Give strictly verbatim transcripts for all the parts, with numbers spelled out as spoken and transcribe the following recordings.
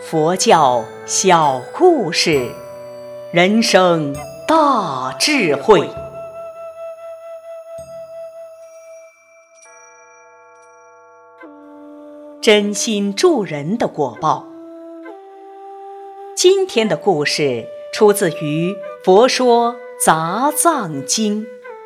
佛教小故事，人生大智慧。真心助人的果报。今天的故事出自于《佛说杂藏经》。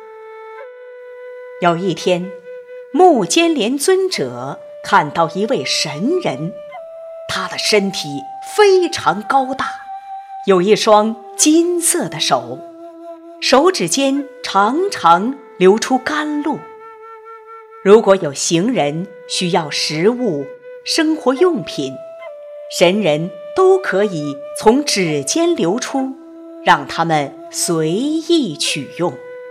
有一天，目犍连尊者看到一位神人，他的身体非常高大，有一双金色的手，手指间常常流出甘露。如果有行人需要食物、生活用品，神人都可以从指尖流出，让他们随意取用。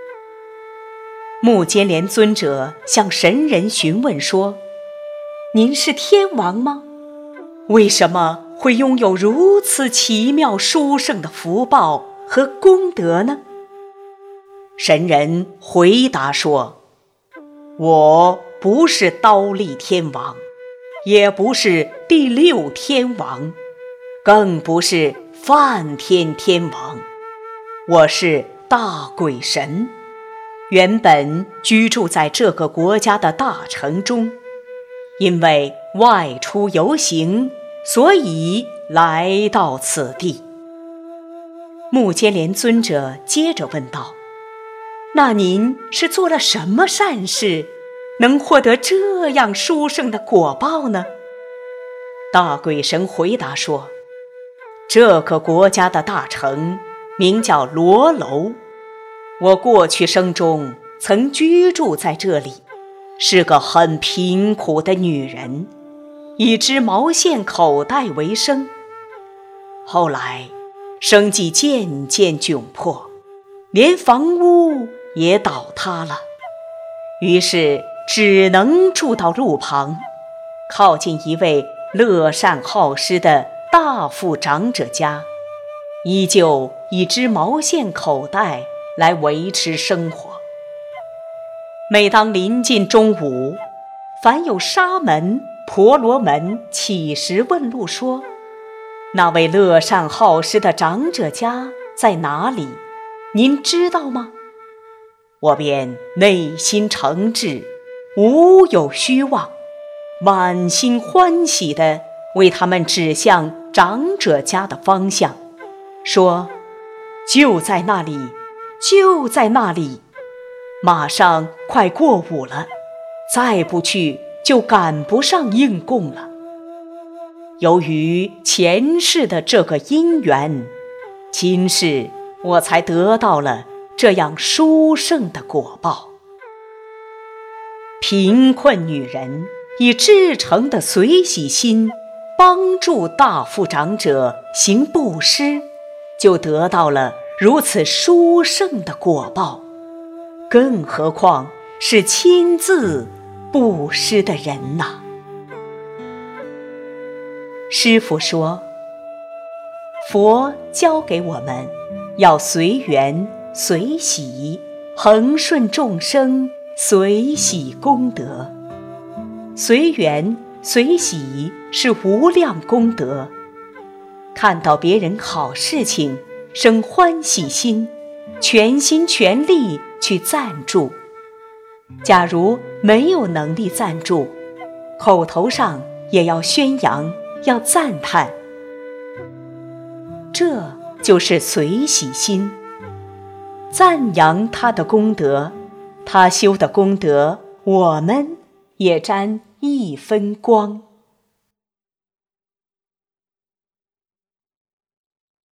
目犍连尊者向神人询问说：“您是天王吗？为什么会拥有如此奇妙殊胜的福报和功德呢？”神人回答说：“我不是刀立天王，也不是第六天王，更不是梵天天王，我是大鬼神，原本居住在这个国家的大城中，因为外出游行，所以来到此地。”目犍连尊者接着问道：“那您是做了什么善事，能获得这样殊胜的果报呢？”大鬼神回答说：“这个国家的大城名叫罗楼，我过去生中曾居住在这里，是个很贫苦的女人，以织毛线口袋为生。后来生计渐渐窘迫，连房屋也倒塌了，于是只能住到路旁，靠近一位乐善好施的大富长者家，依旧以织毛线口袋来维持生活。每当临近中午，凡有沙门、婆罗门起时问路说：“那位乐善好施的长者家在哪里？您知道吗？”我便内心诚挚，无有虚妄，满心欢喜地为他们指向长者家的方向，说：“就在那里，就在那里，马上快过午了，再不去就赶不上应供了。”由于前世的这个因缘，今世我才得到了这样殊胜的果报。贫困女人以至诚的随喜心帮助大富长者行布施，就得到了如此殊胜的果报，更何况是亲自布施的人呐。师父说，佛教给我们要随缘随喜，恒顺众生，随喜功德。随缘随喜是无量功德，看到别人好事情，生欢喜心，全心全力去赞助。假如没有能力赞助，口头上也要宣扬，要赞叹，这就是随喜心。赞扬他的功德，他修的功德，我们也沾一分光。